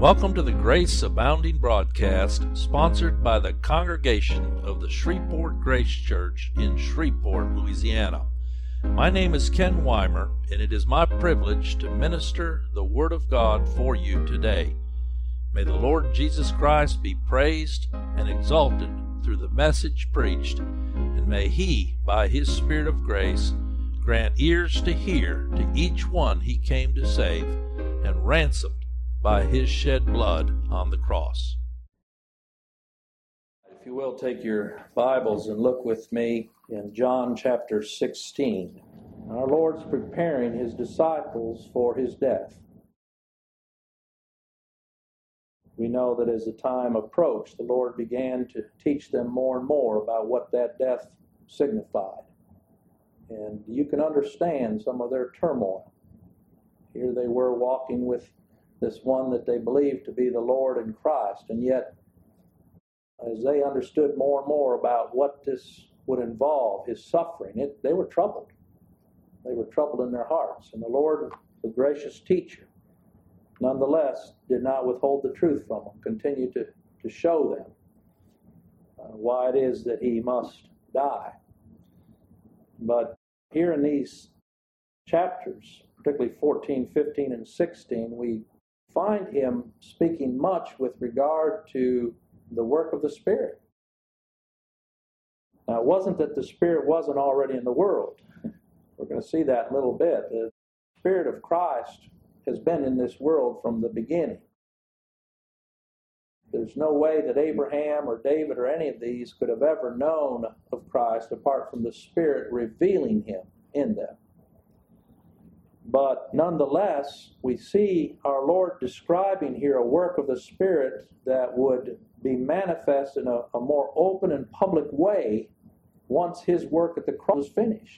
Welcome to the Grace Abounding broadcast, sponsored by the congregation of the Shreveport Grace Church in Shreveport, Louisiana. My name is Ken Weimer, and it is my privilege to minister the Word of God for you today. May the Lord Jesus Christ be praised and exalted through the message preached, and may He, by His Spirit of grace, grant ears to hear to each one He came to save, and ransomed by His shed blood on the cross. If you will, take your Bibles and look with me in John chapter 16. Our Lord's preparing His disciples for His death. We know that as the time approached, the Lord began to teach them more and more about what that death signified. And you can understand some of their turmoil. Here they were walking with this one that they believed to be the Lord and Christ, and yet as they understood more and more about what this would involve, His suffering, they were troubled. They were troubled in their hearts, and the Lord, the gracious teacher, nonetheless did not withhold the truth from them, continued to show them why it is that He must die. But here in these chapters, particularly 14, 15, and 16, we find Him speaking much with regard to the work of the Spirit. Now, it wasn't that the Spirit wasn't already in the world. We're going to see that in a little bit. The Spirit of Christ has been in this world from the beginning. There's no way that Abraham or David or any of these could have ever known of Christ apart from the Spirit revealing Him in them. But nonetheless, we see our Lord describing here a work of the Spirit that would be manifest in a more open and public way once His work at the cross was finished.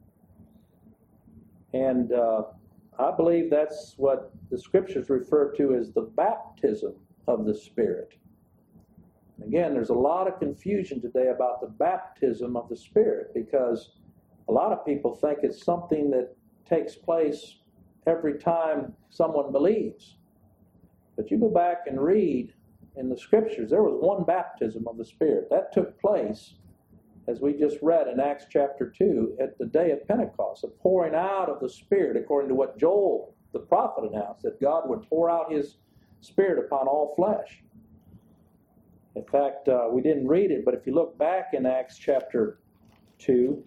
And I believe that's what the Scriptures refer to as the baptism of the Spirit. Again, there's a lot of confusion today about the baptism of the Spirit because a lot of people think it's something that takes place every time someone believes. But you go back and read in the Scriptures, there was one baptism of the Spirit. That took place, as we just read in Acts chapter 2, at the day of Pentecost, a pouring out of the Spirit, according to what Joel the prophet announced, that God would pour out His Spirit upon all flesh. In fact, we didn't read it, but if you look back in Acts chapter 2,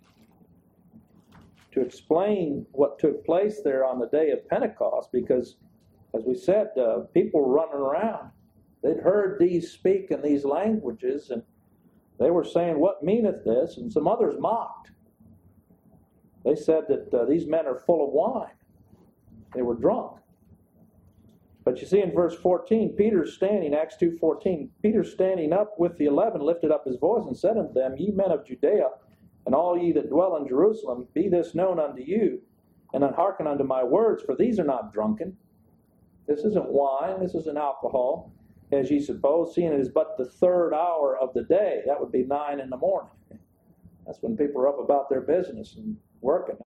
to explain what took place there on the day of Pentecost, because, as we said, people were running around. They'd heard these speak in these languages, and they were saying, "What meaneth this?" And some others mocked. They said that these men are full of wine. They were drunk. But you see in verse 14, Peter's standing, Acts 2:14, Peter standing up with the 11 lifted up his voice and said unto them, "Ye men of Judea, and all ye that dwell in Jerusalem, be this known unto you, and hearken unto my words, for these are not drunken." This isn't wine, this isn't alcohol, as ye suppose, seeing it is but the third hour of the day. That would be 9 in the morning. That's when people are up about their business and working.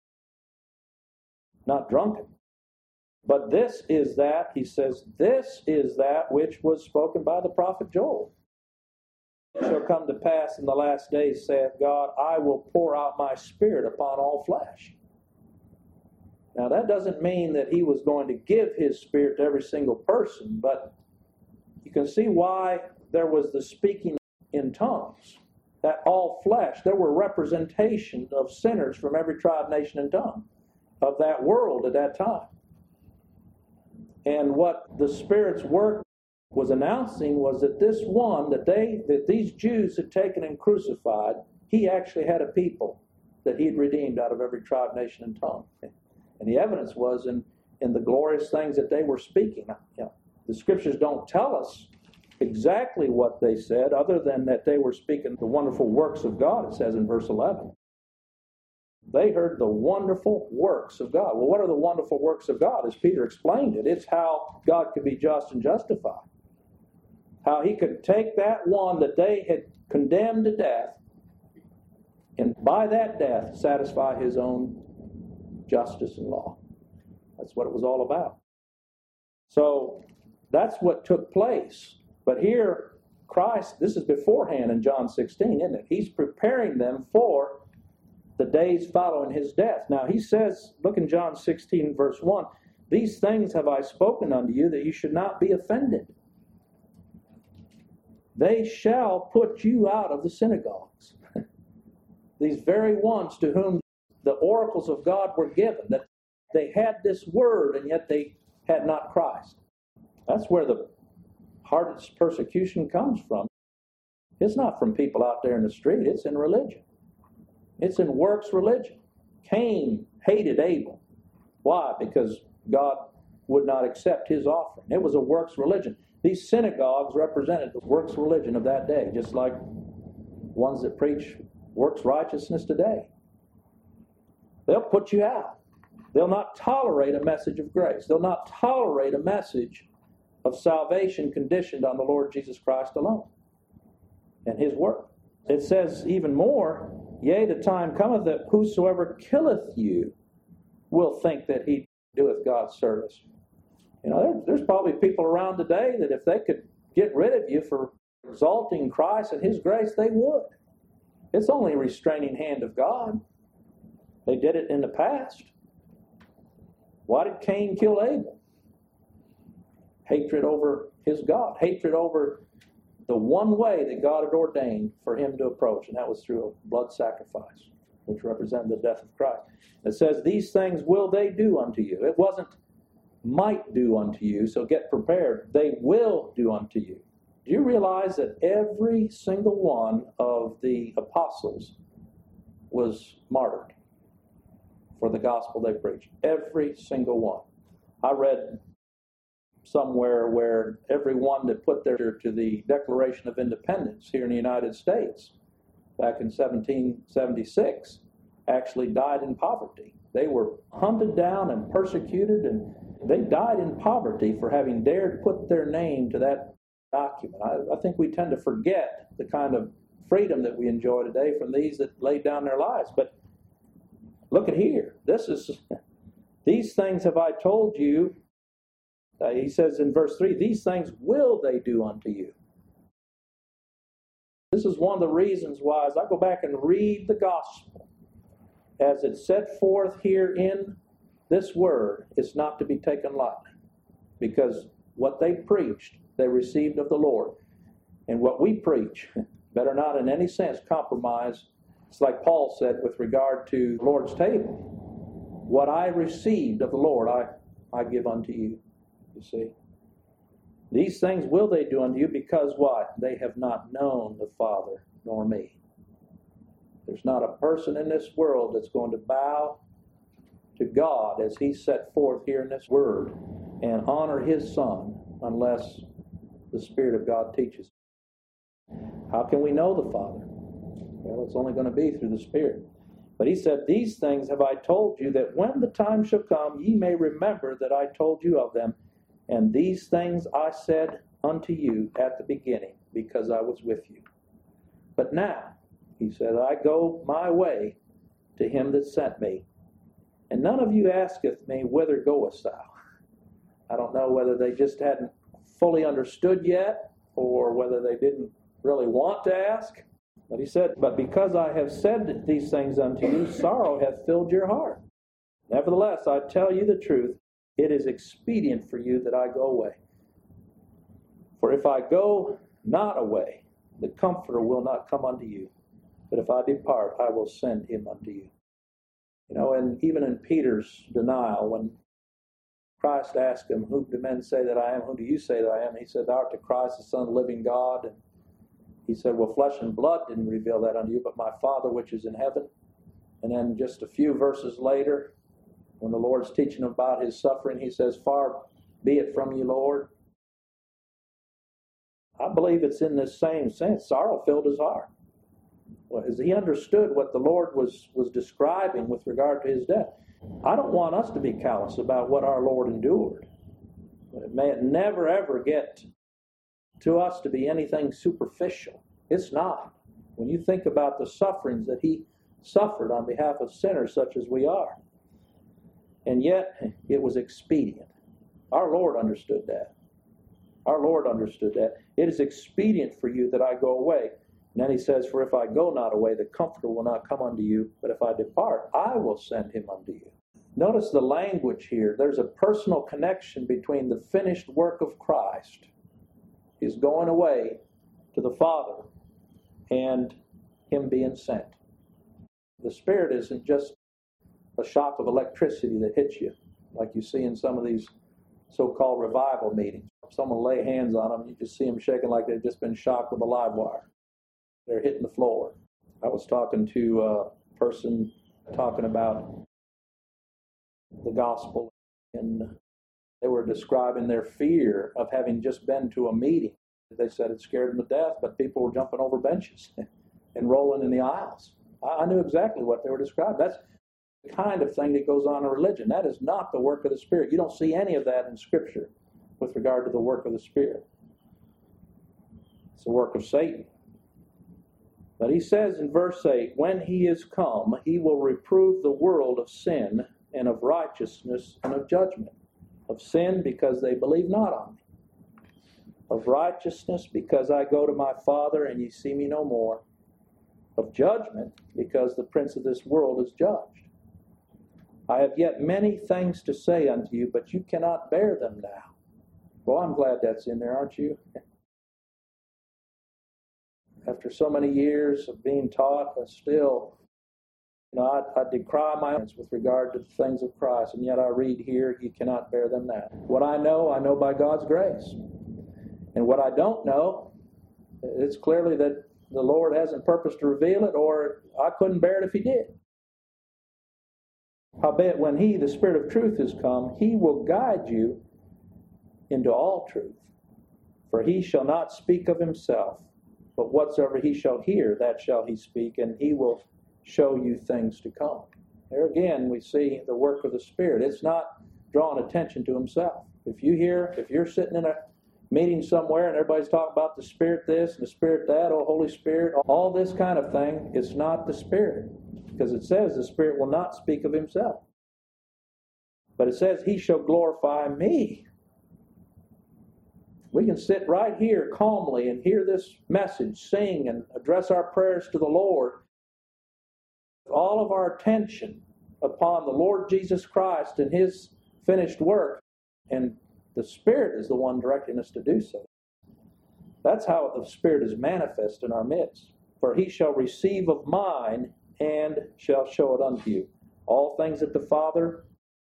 Not drunken. But this is that, he says, this is that which was spoken by the prophet Joel. "It shall come to pass in the last days, saith God, I will pour out my Spirit upon all flesh." Now that doesn't mean that He was going to give His Spirit to every single person, but you can see why there was the speaking in tongues. That all flesh, there were representations of sinners from every tribe, nation, and tongue of that world at that time. And what the Spirit's work was announcing was that this one that these Jews had taken and crucified, He actually had a people that He had redeemed out of every tribe, nation, and tongue. And the evidence was in the glorious things that they were speaking. The Scriptures don't tell us exactly what they said, other than that they were speaking the wonderful works of God, it says in verse 11. They heard the wonderful works of God. Well, what are the wonderful works of God? As Peter explained it, it's how God could be just and justified. How He could take that one that they had condemned to death, and by that death satisfy His own justice and law. That's what it was all about. So That's what took place. But here, Christ, this is beforehand in John 16, isn't it? He's preparing them for the days following his death. Now he says, look in John 16, verse 1, these things have I spoken unto you, that you should not be offended. They shall put you out of the synagogues. These very ones to whom the oracles of God were given, that they had this word and yet they had not Christ. That's where the hardest persecution comes from. It's not from people out there in the street, it's in religion. It's in works religion. Cain hated Abel. Why? Because God would not accept his offering. It was a works religion. These synagogues represented the works religion of that day, just like ones that preach works righteousness today. They'll put you out. They'll not tolerate a message of grace. They'll not tolerate a message of salvation conditioned on the Lord Jesus Christ alone and his work. It says even more, yea, the time cometh that whosoever killeth you will think that he doeth God's service. You know, there's probably people around today that if they could get rid of you for exalting Christ and his grace, they would. It's only a restraining hand of God. They did it in the past. Why did Cain kill Abel? Hatred over his God. Hatred over the one way that God had ordained for him to approach, and that was through a blood sacrifice, which represented the death of Christ. It says, these things will they do unto you. It wasn't might do unto you, so get prepared. They will do unto you. Do you realize that every single one of the apostles was martyred for the gospel they preached? Every single one. I read somewhere where every one that put their to the Declaration of Independence here in the United States back in 1776 actually died in poverty. They were hunted down and persecuted, and they died in poverty for having dared put their name to that document. I think we tend to forget the kind of freedom that we enjoy today from these that laid down their lives. But look at here. These things have I told you. He says in verse 3, these things will they do unto you. This is one of the reasons why, as I go back and read the gospel, as it's set forth here in this word, it's not to be taken lightly. Because what they preached, they received of the Lord. And what we preach, better not in any sense compromise. It's like Paul said with regard to the Lord's table. What I received of the Lord, I give unto you. You see? These things will they do unto you because what? They have not known the Father nor me. There's not a person in this world that's going to bow to God as he set forth here in this word and honor his Son unless the Spirit of God teaches. How can we know the Father? Well, it's only going to be through the Spirit. But he said, these things have I told you, that when the time shall come, ye may remember that I told you of them. And these things I said unto you at the beginning, because I was with you. But now, he said, I go my way to him that sent me. And none of you asketh me, whither goest thou? I don't know whether they just hadn't fully understood yet, or whether they didn't really want to ask. But he said, but because I have said these things unto you, sorrow hath filled your heart. Nevertheless, I tell you the truth, it is expedient for you that I go away. For if I go not away, the Comforter will not come unto you. But if I depart, I will send him unto you. You know, and even in Peter's denial, when Christ asked him, who do men say that I am? Who do you say that I am? He said, thou art the Christ, the Son of the living God. And he said, well, flesh and blood didn't reveal that unto you, but my Father which is in heaven. And then just a few verses later, when the Lord's teaching about his suffering, he says, far be it from you, Lord. I believe it's in this same sense. Sorrow filled his heart. Well, as he understood what the Lord was describing with regard to his death. I don't want us to be callous about what our Lord endured. May it never, ever get to us to be anything superficial. It's not. When you think about the sufferings that he suffered on behalf of sinners such as we are. And yet, it was expedient. Our Lord understood that. Our Lord understood that. It is expedient for you that I go away. And then he says, for if I go not away, the Comforter will not come unto you. But if I depart, I will send him unto you. Notice the language here. There's a personal connection between the finished work of Christ, his going away to the Father, and him being sent. The Spirit isn't just a shock of electricity that hits you, like you see in some of these so-called revival meetings. Someone lay hands on them, you just see them shaking like they've just been shocked with a live wire. They're hitting the floor. I was talking to a person talking about the gospel, and they were describing their fear of having just been to a meeting. They said it scared them to death, but people were jumping over benches and rolling in the aisles. I knew exactly what they were describing. That's the kind of thing that goes on in religion. That is not the work of the Spirit. You don't see any of that in Scripture with regard to the work of the Spirit. It's the work of Satan. But he says in verse 8, when he is come, he will reprove the world of sin and of righteousness and of judgment. Of sin, because they believe not on me. Of righteousness, because I go to my Father and ye see me no more. Of judgment, because the prince of this world is judged. I have yet many things to say unto you, but you cannot bear them now. Well, I'm glad that's in there, aren't you? After so many years of being taught, I still, I decry my ignorance with regard to the things of Christ, and yet I read here, you cannot bear them now. What I know by God's grace. And what I don't know, it's clearly that the Lord hasn't purposed to reveal it, or I couldn't bear it if he did. Howbeit, when he, the Spirit of truth, is come, he will guide you into all truth. For he shall not speak of himself, but whatsoever he shall hear, that shall he speak, and he will show you things to come. There again, we see the work of the Spirit. It's not drawing attention to himself. If you're sitting in a meeting somewhere and everybody's talking about the Spirit this and the Spirit that, oh Holy Spirit, all this kind of thing, it's not the Spirit. Because it says the Spirit will not speak of himself. But it says he shall glorify me. We can sit right here calmly and hear this message, sing and address our prayers to the Lord. All of our attention upon the Lord Jesus Christ and his finished work, and the Spirit is the one directing us to do so. That's how the Spirit is manifest in our midst. For he shall receive of mine and shall show it unto you. All things that the Father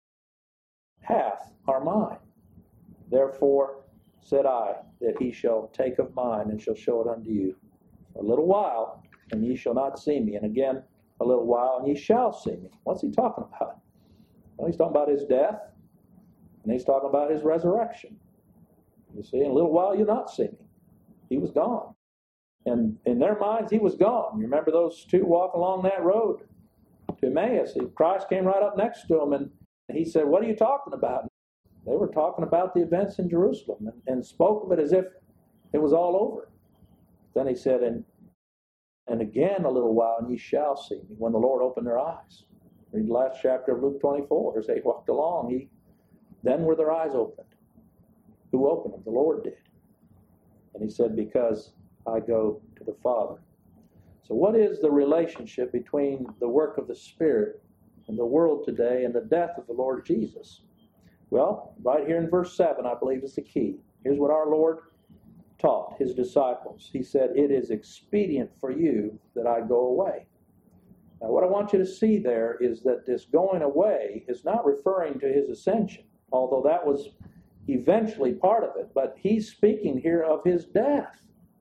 hath are mine. Therefore said I, that he shall take of mine and shall show it unto you. A little while, and ye shall not see me. And again, a little while, and ye shall see me. What's he talking about? Well, he's talking about his death, and he's talking about his resurrection. You see, in a little while you'll not see me. He was gone. And in their minds, he was gone. You remember those two walking along that road to Emmaus? Christ came right up next to them, and he said, what are you talking about? They were talking about the events in Jerusalem and spoke of it as if it was all over. Then he said, and again a little while, and ye shall see me, when the Lord opened their eyes. Read the last chapter of Luke 24. As they walked along, then were their eyes opened. Who opened them? The Lord did. And he said, because I go to the Father. So what is the relationship between the work of the Spirit and the world today and the death of the Lord Jesus? Well, right here in verse 7, I believe is the key. Here's what our Lord taught his disciples. He said, it is expedient for you that I go away. Now, what I want you to see there is that this going away is not referring to his ascension, although that was eventually part of it, but he's speaking here of his death.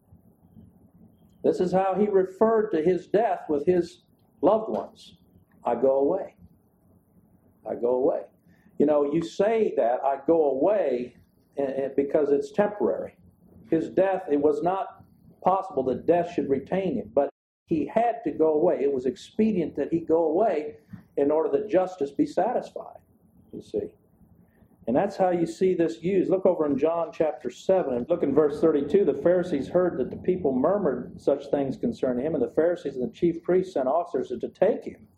This is how he referred to his death with his loved ones. I go away. I go away. You say that, I go away, because it's temporary. His death, it was not possible that death should retain him, but he had to go away. It was expedient that he go away in order that justice be satisfied, you see. And that's how you see this used. Look over in John chapter 7 and look in verse 32. The Pharisees heard that the people murmured such things concerning him, and the Pharisees and the chief priests sent officers to take him.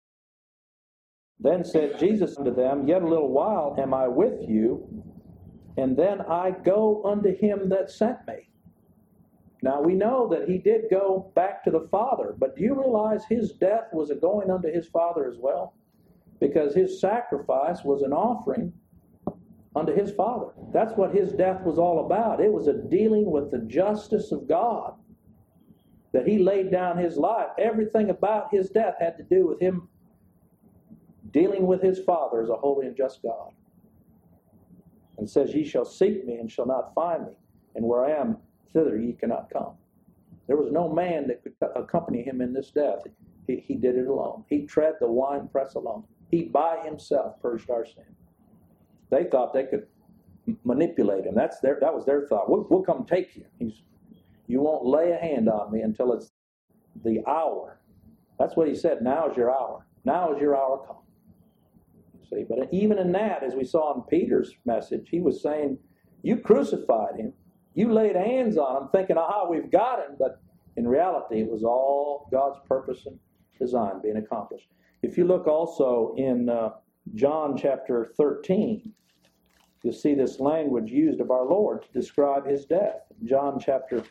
Then said Jesus unto them, yet a little while am I with you, and then I go unto him that sent me. Now we know that he did go back to the Father, but do you realize his death was a going unto his Father as well? Because his sacrifice was an offering unto his Father. That's what his death was all about. It was a dealing with the justice of God, that he laid down his life. Everything about his death had to do with him dealing with his Father as a holy and just God. And it says, ye shall seek me and shall not find me, and where I am, thither ye cannot come. There was no man that could accompany him in this death. He did it alone. He tread the winepress alone. He by himself purged our sin. They thought they could manipulate him. That was their thought. We'll come take you. You won't lay a hand on me until it's the hour. That's what he said. Now is your hour. Now is your hour come. See, but even in that, as we saw in Peter's message, he was saying, you crucified him. You laid hands on him thinking, aha, we've got him. But in reality, it was all God's purpose and design being accomplished. If you look also in John chapter 13, you'll see this language used of our Lord to describe his death. John chapter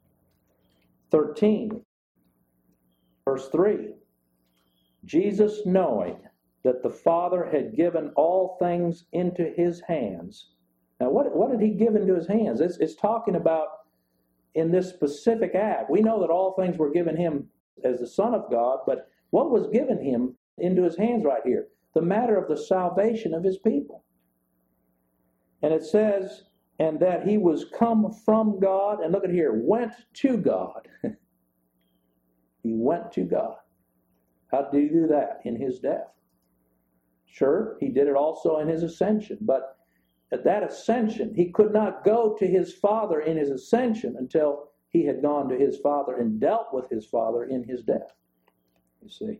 13, verse 3. Jesus, knowing that the Father had given all things into his hands. Now, what did he give into his hands? It's talking about in this specific act. We know that all things were given him as the Son of God, but what was given him into his hands right here? The matter of the salvation of his people. And it says, and that he was come from God, and look at here, went to God. He went to God. How did he do that? In his death. Sure, he did it also in his ascension, but at that ascension, he could not go to his Father in his ascension until he had gone to his Father and dealt with his Father in his death. You see,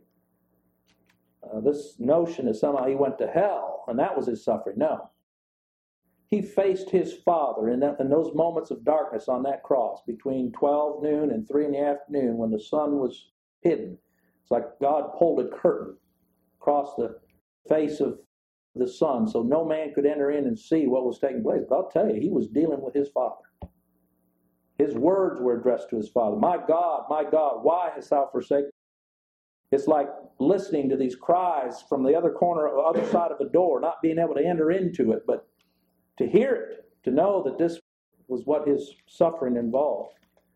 this notion is somehow he went to hell and that was his suffering. No. He faced his Father in those moments of darkness on that cross between 12 noon and 3 in the afternoon when the sun was hidden. It's like God pulled a curtain across the face of the sun so no man could enter in and see what was taking place. But I'll tell you, he was dealing with his Father. His words were addressed to his Father. My God, why hast thou forsaken me? It's like listening to these cries from the other corner, other side of the door, not being able to enter into it, but to hear it, to know that this was what his suffering involved.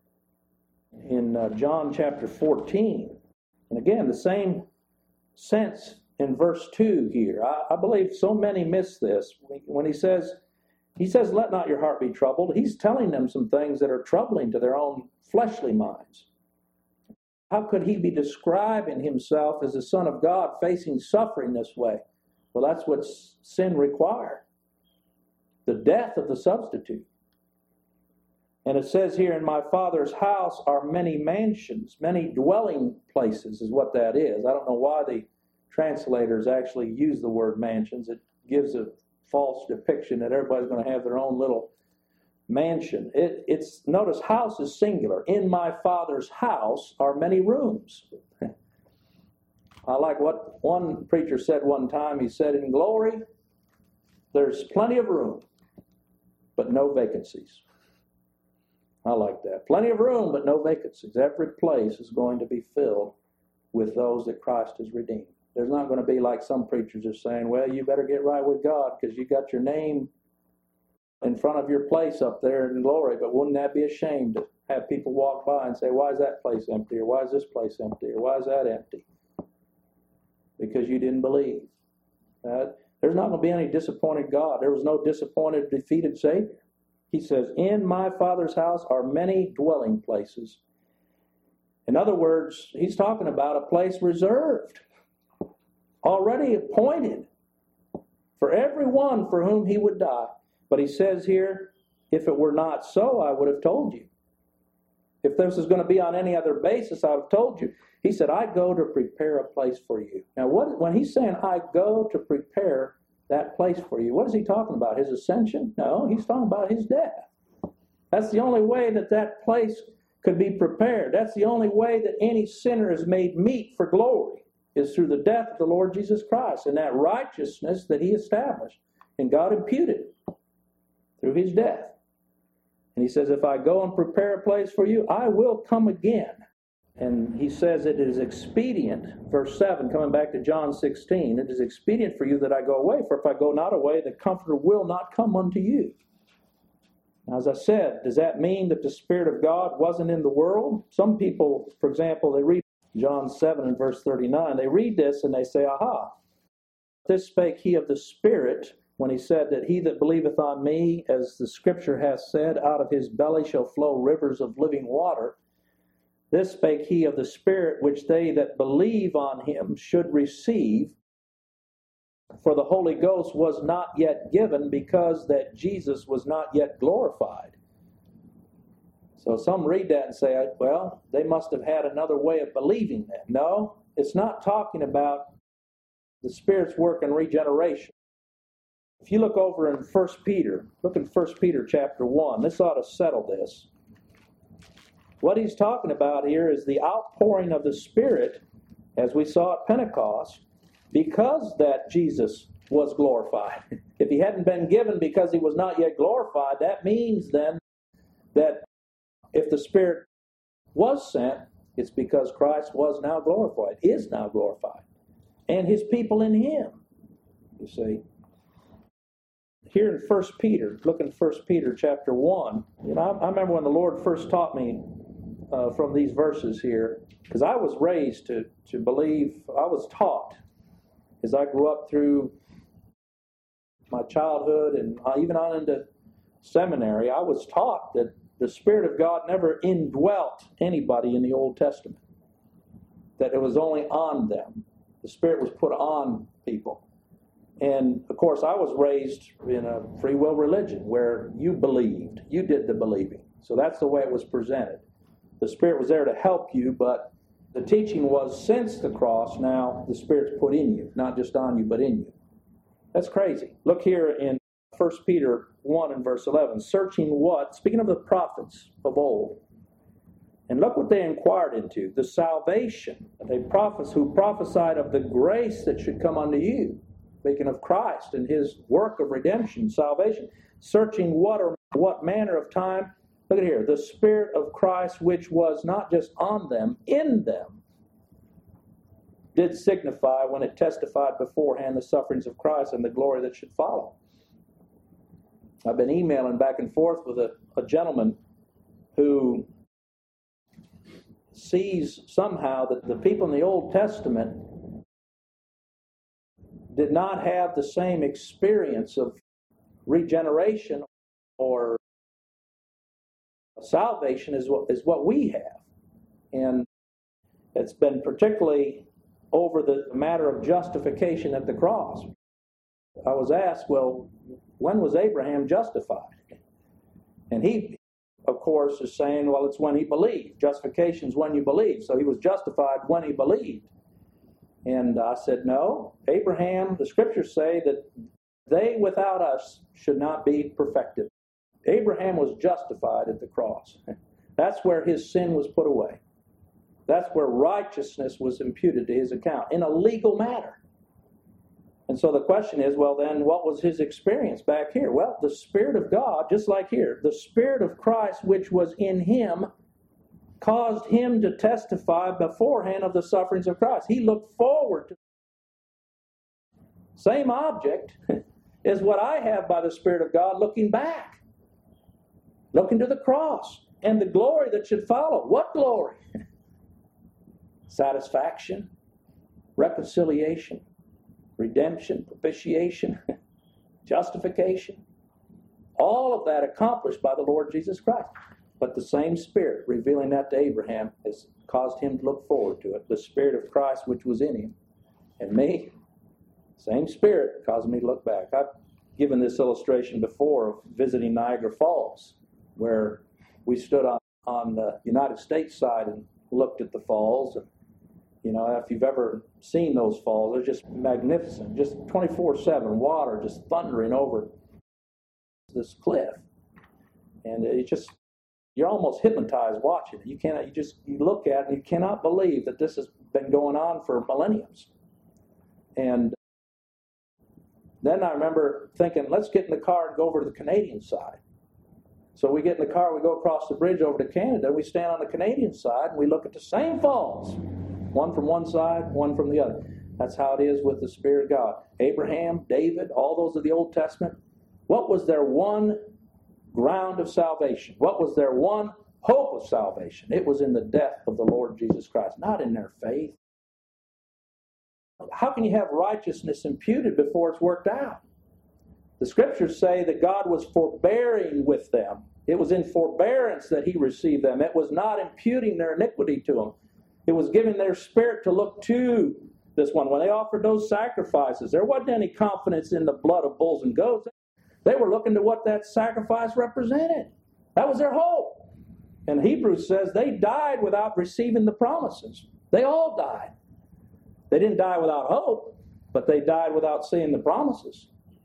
In John chapter 14, and again, the same sense in verse 2 here. I believe so many miss this. When he says, let not your heart be troubled, he's telling them some things that are troubling to their own fleshly minds. How could he be describing himself as the Son of God facing suffering this way? Well, that's what sin required. The death of the substitute. And it says here, in my Father's house are many mansions, many dwelling places is what that is. I don't know why the translators actually use the word mansions. It gives a false depiction that everybody's going to have their own little mansion. Notice house is singular. In my Father's house are many rooms. I like what one preacher said one time. He said, in glory, there's plenty of room, but no vacancies. I like that. Plenty of room, but no vacancies. Every place is going to be filled with those that Christ has redeemed. There's not going to be like some preachers are saying, well, you better get right with God because you got your name in front of your place up there in glory. But wouldn't that be a shame to have people walk by and say, why is that place empty? Or why is this place empty? Or why is that empty? Because you didn't believe. There's not going to be any disappointed God. There was no disappointed, defeated Savior. He says, in my Father's house are many dwelling places. In other words, he's talking about a place reserved, already appointed for everyone for whom he would die. But he says here, if it were not so, I would have told you. If this was going to be on any other basis, I would have told you. He said, I go to prepare a place for you. Now, when he's saying, I go to prepare that place for you, what is he talking about? His ascension? No, he's talking about his death. That's the only way that place could be prepared. That's the only way that any sinner is made meet for glory, is through the death of the Lord Jesus Christ and that righteousness that he established and God imputed. through his death. And he says, if I go and prepare a place for you, I will come again. And he says it is expedient, verse 7, coming back to John 16, it is expedient for you that I go away, for if I go not away, the Comforter will not come unto you. Now, as I said, does that mean that the Spirit of God wasn't in the world? Some people, for example, they read John 7 and verse 39, they read this and they say, aha, this spake he of the Spirit, when he said that he that believeth on me, as the Scripture hath said, out of his belly shall flow rivers of living water. This spake he of the Spirit, which they that believe on him should receive. For the Holy Ghost was not yet given, because that Jesus was not yet glorified. So some read that and say, well, they must have had another way of believing that. No, it's not talking about the Spirit's work in regeneration. If you look over in 1 Peter, look in 1 Peter chapter 1, this ought to settle this. What he's talking about here is the outpouring of the Spirit, as we saw at Pentecost, because that Jesus was glorified. If he hadn't been given because he was not yet glorified, that means then that if the Spirit was sent, it's because Christ was now glorified, is now glorified, and his people in him, you see. Here in 1 Peter, look in 1 Peter chapter 1. I remember when the Lord first taught me from these verses here, because I was raised to believe, I was taught as I grew up through my childhood and even on into seminary, I was taught that the Spirit of God never indwelt anybody in the Old Testament, that it was only on them. The Spirit was put on people. And, of course, I was raised in a free will religion where you believed. You did the believing. So that's the way it was presented. The Spirit was there to help you, but the teaching was since the cross, now the Spirit's put in you, not just on you, but in you. That's crazy. Look here in 1 Peter 1 and verse 11. Searching what? Speaking of the prophets of old. And look what they inquired into. The salvation. They who prophesied of the grace that should come unto you. Speaking of Christ and his work of redemption, salvation. Searching what manner of time. Look at here, the Spirit of Christ, which was not just on them, in them, did signify when it testified beforehand the sufferings of Christ and the glory that should follow. I've been emailing back and forth with a gentleman who sees somehow that the people in the Old Testament did not have the same experience of regeneration or salvation is what we have. And it's been particularly over the matter of justification at the cross. I was asked, well, when was Abraham justified? And he, of course, is saying, well, it's when he believed. Justification is when you believe. So he was justified when he believed. And I said, no, Abraham, the Scriptures say that they without us should not be perfected. Abraham was justified at the cross. That's where his sin was put away. That's where righteousness was imputed to his account in a legal matter. And so the question is, well then, what was his experience back here? Well, the Spirit of God, just like here, the Spirit of Christ which was in him caused him to testify beforehand of the sufferings of Christ. He looked forward to the same object is what I have by the Spirit of God looking back. Looking to the cross and the glory that should follow. What glory? Satisfaction, reconciliation, redemption, propitiation, justification. All of that accomplished by the Lord Jesus Christ. But the same Spirit revealing that to Abraham has caused him to look forward to it. The Spirit of Christ which was in him. And me, same Spirit caused me to look back. I've given this illustration before of visiting Niagara Falls, where we stood on the United States side and looked at the falls. And, if you've ever seen those falls, they're just magnificent. Just 24/7 water just thundering over this cliff. And you're almost hypnotized watching it. You look at it and you cannot believe that this has been going on for millenniums. And Then I remember thinking, let's get in the car and go over to the Canadian side. So we get in the car, we go across the bridge over to Canada, and we stand on the Canadian side, and we look at the same falls. One from one side, one from the other. That's how it is with the Spirit of God. Abraham, David, all those of the Old Testament, what was their one ground of salvation? What was their one hope of salvation? It was in the death of the Lord Jesus Christ, not in their faith. How can you have righteousness imputed before it's worked out? The Scriptures say that God was forbearing with them. It was in forbearance that He received them. It was not imputing their iniquity to them. It was giving their spirit to look to this one. When they offered those sacrifices, there wasn't any confidence in the blood of bulls and goats. They were looking to what that sacrifice represented. That was their hope. And Hebrews says they died without receiving the promises. They all died. They didn't die without hope, but they died without seeing the promises.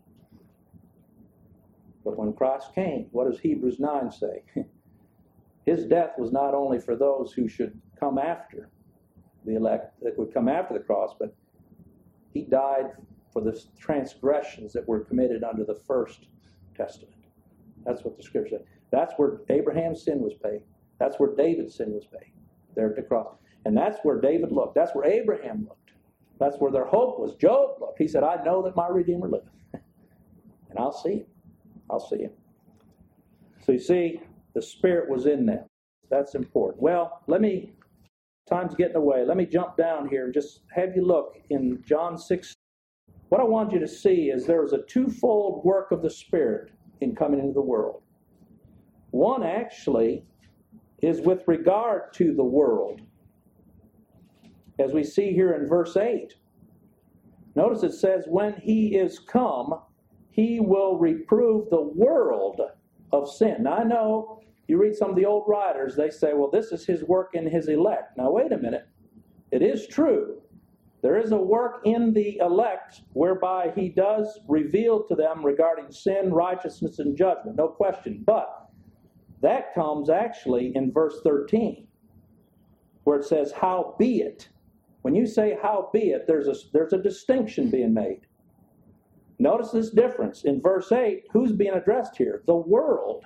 But when Christ came, what does Hebrews 9 say? His death was not only for those who should come after the elect, that would come after the cross, but He died for the transgressions that were committed under the first testament. That's what the Scripture says. That's where Abraham's sin was paid. That's where David's sin was paid, there at the cross. And that's where David looked. That's where Abraham looked. That's where their hope was. Job looked. He said, I know that my Redeemer liveth. And I'll see Him. I'll see Him. So you see, the Spirit was in them. That's important. Well, time's getting away. Let me jump down here and just have you look in John 6. What I want you to see is there is a twofold work of the Spirit in coming into the world. One actually is with regard to the world, as we see here in verse 8. Notice it says, when He is come, He will reprove the world of sin. Now I know you read some of the old writers, they say, well, this is His work in His elect. Now wait a minute. It is true. There is a work in the elect whereby He does reveal to them regarding sin, righteousness, and judgment. No question. But that comes actually in verse 13, where it says, howbeit. When you say howbeit, there's a distinction being made. Notice this difference. In verse 8, who's being addressed here? The world,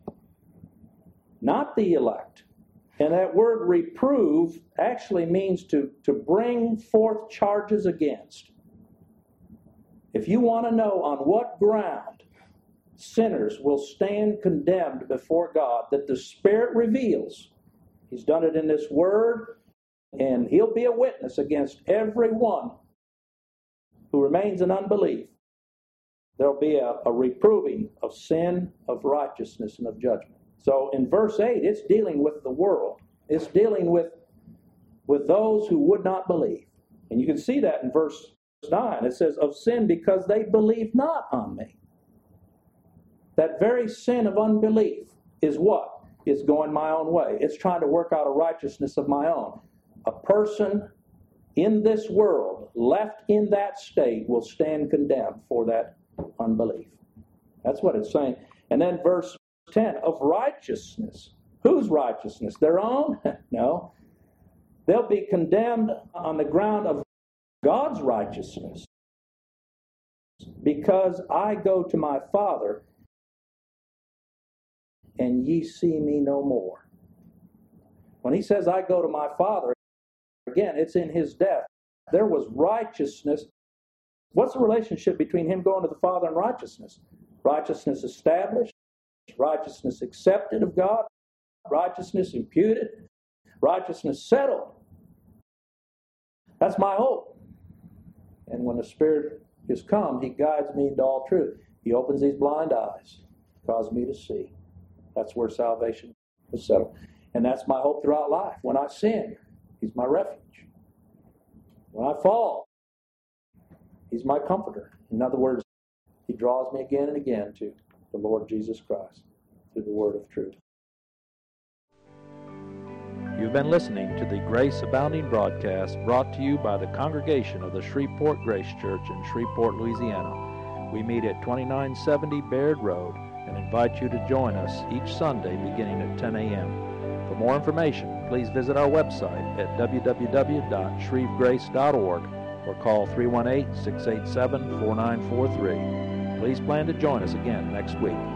not the elect. And that word reprove actually means to bring forth charges against. If you want to know on what ground sinners will stand condemned before God, that the Spirit reveals, He's done it in this Word, and He'll be a witness against everyone who remains in unbelief. There'll be a reproving of sin, of righteousness, and of judgment. So in verse 8, it's dealing with the world. It's dealing with those who would not believe. And you can see that in verse 9. It says, of sin because they believe not on me. That very sin of unbelief is what? It's going my own way. It's trying to work out a righteousness of my own. A person in this world, left in that state, will stand condemned for that unbelief. That's what it's saying. And then verse 10, of righteousness. Whose righteousness? Their own? No. They'll be condemned on the ground of God's righteousness. Because I go to my Father, and ye see me no more. When He says, I go to my Father, again, it's in His death. There was righteousness. What's the relationship between Him going to the Father and righteousness? Righteousness established, righteousness accepted of God, righteousness imputed, righteousness settled. That's my hope. And when the Spirit is come, He guides me into all truth. He opens these blind eyes, causes me to see. That's where salvation is settled. And that's my hope throughout life. When I sin, He's my refuge. When I fall, He's my comforter. In other words, He draws me again and again to the Lord Jesus Christ through the word of truth. You've been listening to the Grace Abounding broadcast brought to you by the congregation of the Shreveport Grace Church in Shreveport, Louisiana. We meet at 2970 Baird Road and invite you to join us each Sunday beginning at 10 a.m. For more information, please visit our website at www.shrevegrace.org or call 318-687-4943. Please plan to join us again next week.